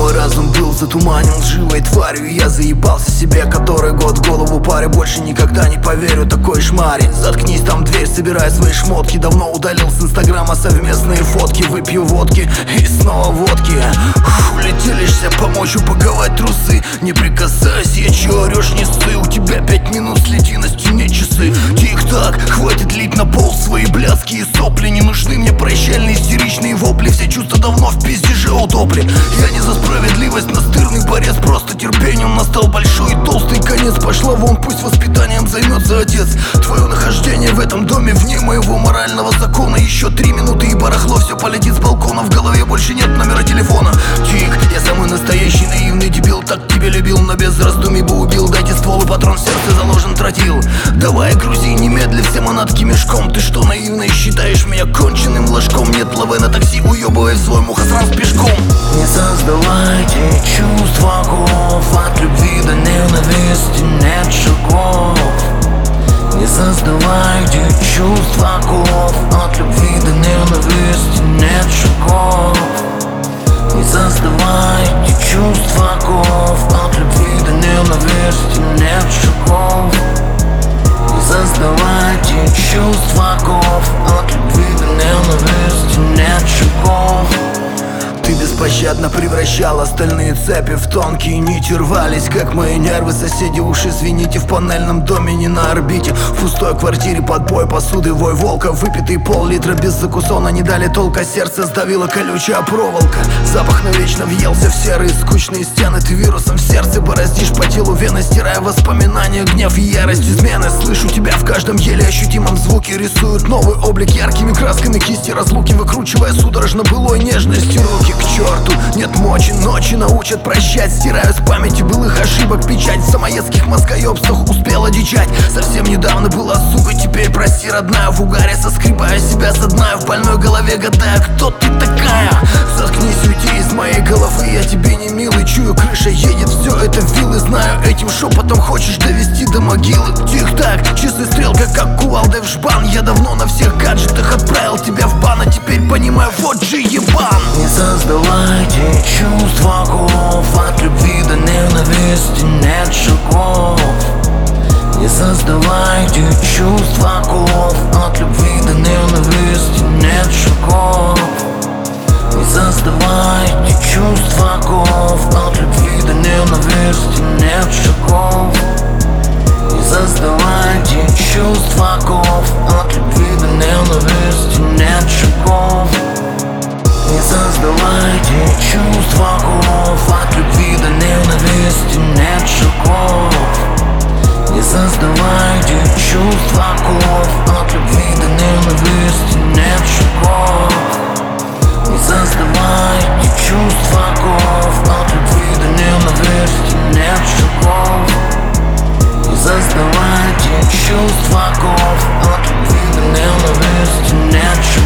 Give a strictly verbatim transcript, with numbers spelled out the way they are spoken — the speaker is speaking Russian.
Мой разум был затуманен лживой тварью. Я заебался себе который год голову паре. Больше никогда не поверю такой шмаре. Заткнись там дверь, собирай свои шмотки. Давно удалил с инстаграма совместные фотки. Выпью водки и снова водки. Фу, летелишься, помочь упаковать трусы. Не прикасайся, я чё орёшь, не ссы. У тебя пять минут, следи на стене часы. Тик-так, хватит лить на пол свои блядские сопли. Не нужны мне прощальные истеричные вопли. Все чувства давно в пиздеже утопли. Я не за справедливость, настырный борец. Просто терпением настал большой и толстый конец. Пошла вон, пусть воспитанием займется отец. Твое нахождение в этом доме вне моего морального закона. Еще три минуты и барахло все полетит с балкона. В голове больше нет номера телефона. Тик, я самый настоящий наивный дебил. Так тебя любил, но без раздумий бы убил. Дайте ствол и патрон в сердце заложен тротил. Давай грузи немедли все манатки мешком. Ты что, наивный, считаешь меня конченым ложком? Нет, лавы на такси, уебывай в свой мухосранс пешком. Не создавайте чувств врагов. От любви до ненависти нет шагов. Не создавайте чувств врагов. От любви до ненависти нет шагов. Не создавайте чувств врагов. От любви до ненависти нет шагов. Не создавайте чувств врагов. От любви до ненависти нет шагов. Ты беспощадно превращал остальные цепи в тонкие нити. Рвались, как мои нервы. Соседи, уж извините, в панельном доме, не на орбите. В пустой квартире под бой посуды, вой волка. Выпитый пол-литра без закусона не дали толка. Сердце сдавила колючая проволока. Запах навечно въелся в серые скучные стены. Ты вирусом в сердце бороздишь по телу вены, стирая воспоминания, гнев и ярость измены. Слышу тебя в каждом еле ощутимом звуке. Рисуют новый облик яркими красками кисти разлуки, выкручивая судорожно былой нежностью руки. К черту, нет мочи, ночи научат прощать. Стираю с памяти былых ошибок печать. В самоедских мозгоебствах успел одичать. Совсем недавно была сука, теперь прости, родная. В угаре соскребаю себя со дна. В больной голове гадаю, кто ты такая. Заткнись, уйди из моей головы. Я тебе не милый, чую, крыша едет. Все это вилы, знаю, этим шепотом хочешь довести до могилы. Тик-так, часы стрелка, как кувалдой в жбан. Я давно на всех гаджетах отправил тебя в бан. А теперь понимаю, вот же ебан. Не создавайте чувств врагов. От любви до ненависти нет шагов. Не создавайте чувств врагов. От любви до ненависти нет шагов. Не создавайте чувств врагов. От любви до ненависти нет шагов. Не создавайте чувств врагов. От любви до ненависти нет шагов. Не создавайте чувств врагов. От любви до ненависти нет шагов. Не создавайте чувств врагов. От любви до ненависти нет шагов. Не создавайте чувств врагов. От любви до ненависти нет шагов. Не создавайте чувств врагов. От любви до ненависти нет шагов.